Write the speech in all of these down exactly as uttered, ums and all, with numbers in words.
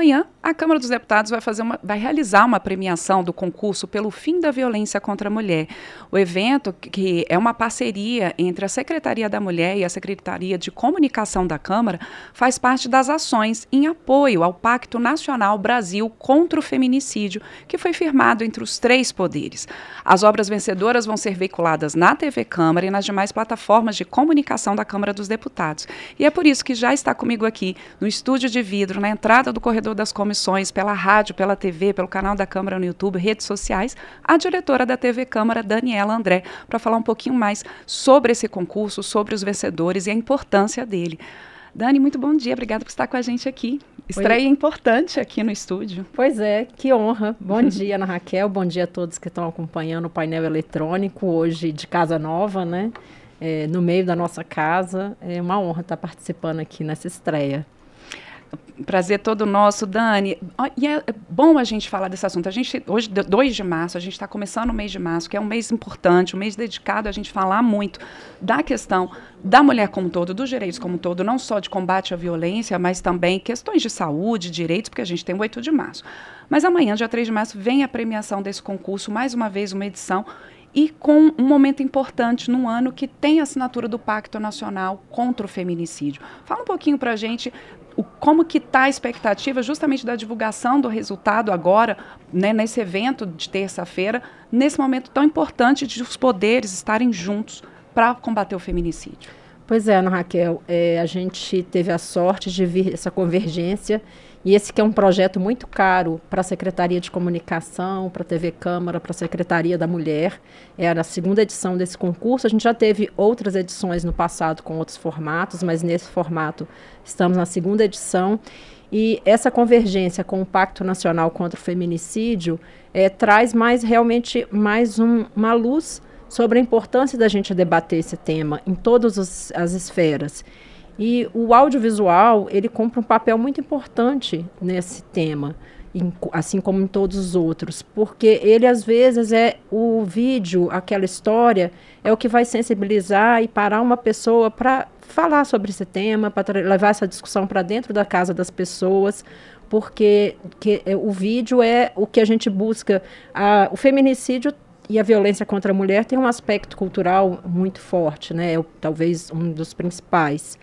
amanhã, a Câmara dos Deputados vai, fazer uma, vai realizar uma premiação do concurso pelo fim da violência contra a mulher. O evento, que é uma parceria entre a Secretaria da Mulher e a Secretaria de Comunicação da Câmara, faz parte das ações em apoio ao Pacto Nacional Brasil contra o Feminicídio, que foi firmado entre os três poderes. As obras vencedoras vão ser veiculadas na T V Câmara e nas demais plataformas de comunicação da Câmara dos Deputados. E é por isso que já está comigo aqui, no estúdio de vidro, na entrada do corredor das comissões, pela rádio, pela T V, pelo canal da Câmara no YouTube, redes sociais, a diretora da T V Câmara, Daniela André, para falar um pouquinho mais sobre esse concurso, sobre os vencedores e a importância dele. Dani, muito bom dia, obrigada por estar com a gente aqui. Estreia Oi. Importante aqui no estúdio. Pois é, que honra. Bom dia, Ana Raquel, bom dia a todos que estão acompanhando o painel eletrônico, hoje de Casa Nova, né? É, no meio da nossa casa. É uma honra estar participando aqui nessa estreia. Prazer todo nosso, Dani. E é bom a gente falar desse assunto. A gente, hoje, dois de março, a gente está começando o mês de março, que é um mês importante, um mês dedicado a gente falar muito da questão da mulher como um todo, dos direitos como um todo, não só de combate à violência, mas também questões de saúde, direitos, porque a gente tem o oito de março. Mas amanhã, dia três de março, vem a premiação desse concurso, mais uma vez uma edição, e com um momento importante num ano que tem a assinatura do Pacto Nacional contra o Feminicídio. Fala um pouquinho para a gente o, como que está a expectativa justamente da divulgação do resultado agora, né, nesse evento de terça-feira, nesse momento tão importante de os poderes estarem juntos para combater o feminicídio. Pois é, Ana Raquel, é, a gente teve a sorte de vir essa convergência, e esse que é um projeto muito caro para a Secretaria de Comunicação, para a T V Câmara, para a Secretaria da Mulher. Era a segunda edição desse concurso. A gente já teve outras edições no passado com outros formatos, mas nesse formato estamos na segunda edição. E essa convergência com o Pacto Nacional contra o Feminicídio é, traz mais realmente mais um, uma luz sobre a importância da gente debater esse tema em todas os, as esferas. E o audiovisual, ele cumpre um papel muito importante nesse tema, em, assim como em todos os outros, porque ele, às vezes, é o vídeo, aquela história, é o que vai sensibilizar e parar uma pessoa para falar sobre esse tema, para levar essa discussão para dentro da casa das pessoas, porque que, é, o vídeo é o que a gente busca. A, o feminicídio e a violência contra a mulher tem um aspecto cultural muito forte, né? É, talvez um dos principais.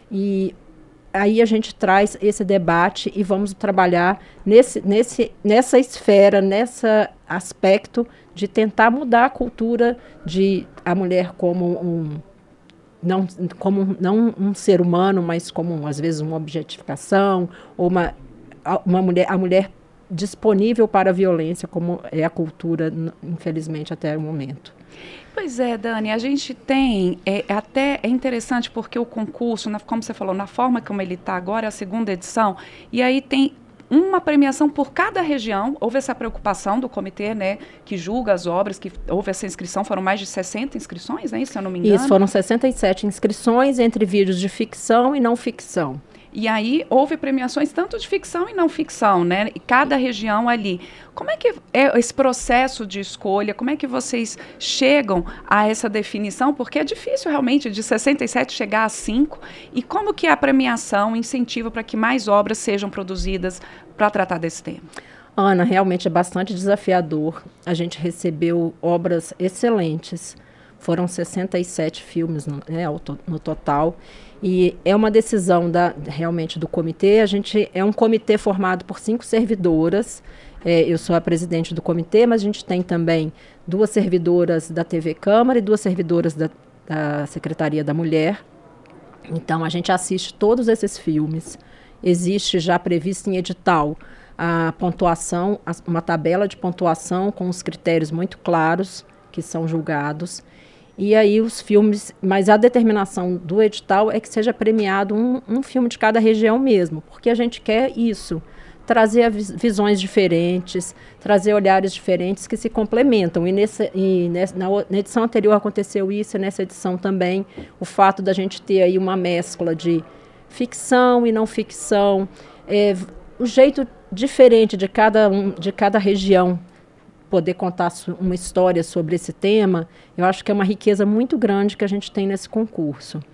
E aí a gente traz esse debate e vamos trabalhar nesse, nesse, nessa esfera, nesse aspecto de tentar mudar a cultura de a mulher como um, não, como não um ser humano, mas como, às vezes, uma objetificação, ou uma, uma mulher, a mulher disponível para a violência, como é a cultura, infelizmente, até o momento. Pois é, Dani, a gente tem, é, até é interessante porque o concurso, na, como você falou, na forma como ele está agora, é a segunda edição, e aí tem uma premiação por cada região. Houve essa preocupação do comitê, né, que julga as obras, que houve essa inscrição, foram mais de sessenta inscrições, né, se eu não me engano? Isso, foram sessenta e sete inscrições entre vídeos de ficção e não ficção. E aí houve premiações tanto de ficção e não ficção, né? E cada região ali. Como é que é esse processo de escolha? Como é que vocês chegam a essa definição? Porque é difícil realmente de sessenta e sete chegar a cinco. E como que a premiação incentiva para que mais obras sejam produzidas para tratar desse tema? Ana, realmente é bastante desafiador. A gente recebeu obras excelentes. Foram sessenta e sete filmes no, né, no total. E é uma decisão da, realmente do comitê. A gente é um comitê formado por cinco servidoras. É, eu sou a presidente do comitê, mas a gente tem também duas servidoras da T V Câmara e duas servidoras da, da Secretaria da Mulher. Então, a gente assiste todos esses filmes. Existe já previsto em edital a pontuação, uma tabela de pontuação com os critérios muito claros que são julgados. E aí os filmes, mas a determinação do edital é que seja premiado um, um filme de cada região mesmo, porque a gente quer isso, trazer vis, visões diferentes, trazer olhares diferentes que se complementam. E, nesse, e nessa, na, na edição anterior aconteceu isso, e nessa edição também, o fato da gente ter aí uma mescla de ficção e não ficção, é, o jeito diferente de cada, um, de cada região poder contar uma história sobre esse tema, eu acho que é uma riqueza muito grande que a gente tem nesse concurso.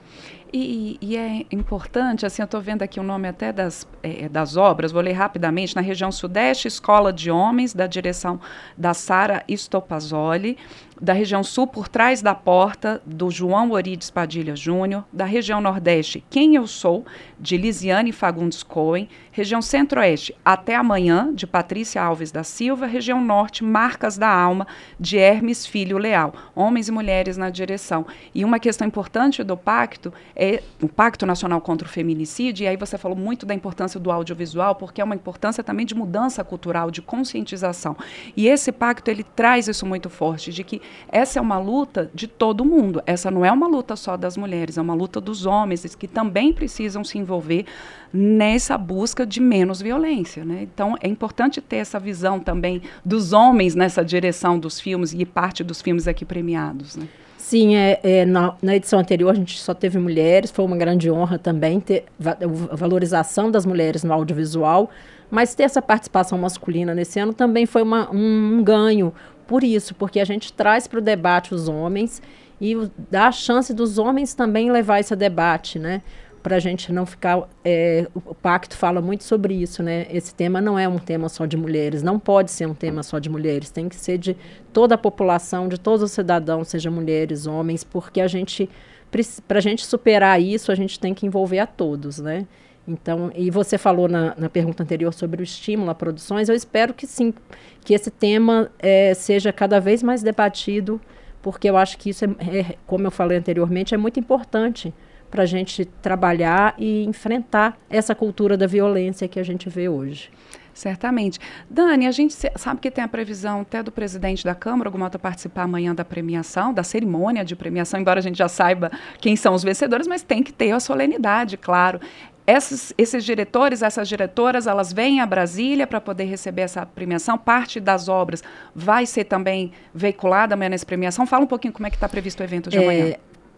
E, e é importante, assim, eu estou vendo aqui o nome até das, é, das obras, vou ler rapidamente, na região sudeste, Escola de Homens, da direção da Sara Stopazzoli, da região sul, Por Trás da Porta, do João Orides Padilha Júnior, da região nordeste, Quem Eu Sou, de Lisiane Fagundes Cohen, região centro-oeste, Até Amanhã, de Patrícia Alves da Silva, região norte, Marcas da Alma, de Hermes Filho Leal, homens e mulheres na direção. E uma questão importante do pacto é o Pacto Nacional contra o Feminicídio, e aí você falou muito da importância do audiovisual, porque é uma importância também de mudança cultural, de conscientização. E esse pacto, ele traz isso muito forte, de que essa é uma luta de todo mundo. Essa não é uma luta só das mulheres, é uma luta dos homens, que também precisam se envolver nessa busca de menos violência, né? Então, é importante ter essa visão também dos homens nessa direção dos filmes e parte dos filmes aqui premiados, né? Sim, é, é, na, na edição anterior a gente só teve mulheres, foi uma grande honra também ter va a valorização das mulheres no audiovisual, mas ter essa participação masculina nesse ano também foi uma, um, um ganho, por isso, porque a gente traz para o debate os homens e o, dá a chance dos homens também levar esse debate, né? Para a gente não ficar... É, o pacto fala muito sobre isso, né? Esse tema não é um tema só de mulheres, não pode ser um tema só de mulheres, tem que ser de toda a população, de todos os cidadãos, seja mulheres, homens, porque a gente, para a gente superar isso, a gente tem que envolver a todos, né? Então, e você falou na, na pergunta anterior sobre o estímulo a produções, eu espero que sim, que esse tema é, seja cada vez mais debatido, porque eu acho que isso, é, é, como eu falei anteriormente, é muito importante para a gente trabalhar e enfrentar essa cultura da violência que a gente vê hoje. Certamente. Dani, a gente sabe que tem a previsão até do presidente da Câmara, Gumota, participar amanhã da premiação, da cerimônia de premiação, embora a gente já saiba quem são os vencedores, mas tem que ter a solenidade, claro. Esses, esses diretores, essas diretoras, elas vêm a Brasília para poder receber essa premiação. Parte das obras vai ser também veiculada amanhã nessa premiação. Fala um pouquinho como é que está previsto o evento de é, amanhã.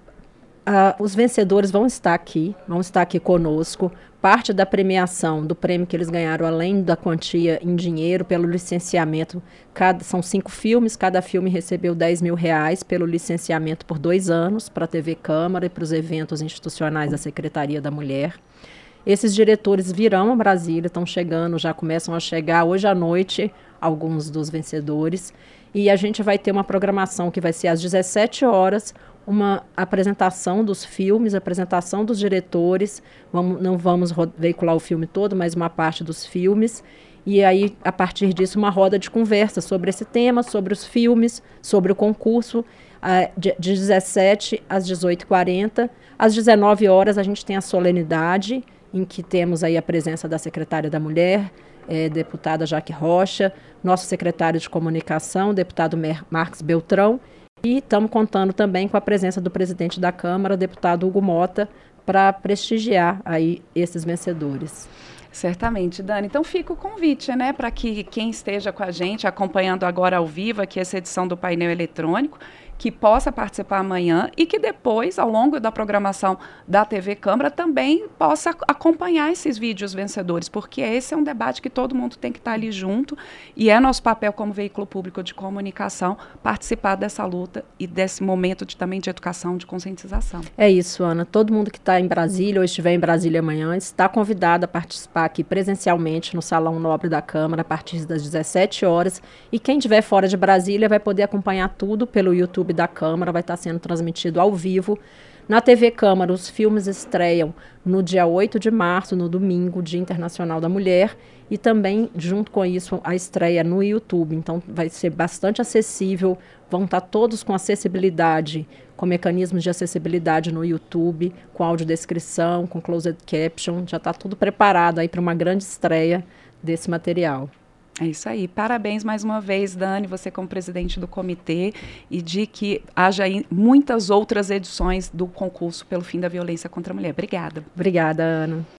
Uh, os vencedores vão estar aqui, vão estar aqui conosco. Parte da premiação, do prêmio que eles ganharam, além da quantia em dinheiro, pelo licenciamento, cada, são cinco filmes, cada filme recebeu dez mil reais pelo licenciamento por dois anos para a T V Câmara e para os eventos institucionais da Secretaria da Mulher. Esses diretores virão a Brasília, estão chegando, já começam a chegar hoje à noite, alguns dos vencedores. E a gente vai ter uma programação que vai ser às dezessete horas, uma apresentação dos filmes, apresentação dos diretores. Vamos, não vamos veicular o filme todo, mas uma parte dos filmes. E aí, a partir disso, uma roda de conversa sobre esse tema, sobre os filmes, sobre o concurso, uh, de, de dezessete às dezoito e quarenta. Às dezenove horas, a gente tem a solenidade, em que temos aí a presença da secretária da Mulher, é, deputada Jaque Rocha, nosso secretário de Comunicação, deputado Mer Marcos Beltrão, e estamos contando também com a presença do presidente da Câmara, deputado Hugo Mota, para prestigiar aí esses vencedores. Certamente, Dani. Então fica o convite, né, para que quem esteja com a gente, acompanhando agora ao vivo aqui essa edição do painel eletrônico, que possa participar amanhã e que depois, ao longo da programação da T V Câmara, também possa acompanhar esses vídeos vencedores, porque esse é um debate que todo mundo tem que estar ali junto e é nosso papel como veículo público de comunicação participar dessa luta e desse momento de, também de educação, de conscientização. É isso, Ana. Todo mundo que está em Brasília ou estiver em Brasília amanhã está convidado a participar aqui presencialmente no Salão Nobre da Câmara a partir das dezessete horas, e quem estiver fora de Brasília vai poder acompanhar tudo pelo YouTube da Câmara, vai estar sendo transmitido ao vivo. Na T V Câmara, os filmes estreiam no dia oito de março, no domingo, Dia Internacional da Mulher, e também, junto com isso, a estreia no YouTube. Então, vai ser bastante acessível, vão estar todos com acessibilidade, com mecanismos de acessibilidade no YouTube, com audiodescrição, com closed caption, já está tudo preparado aí para uma grande estreia desse material. É isso aí. Parabéns mais uma vez, Dani, você como presidente do comitê, e de que haja aí muitas outras edições do concurso pelo fim da violência contra a mulher. Obrigada. Obrigada, Ana.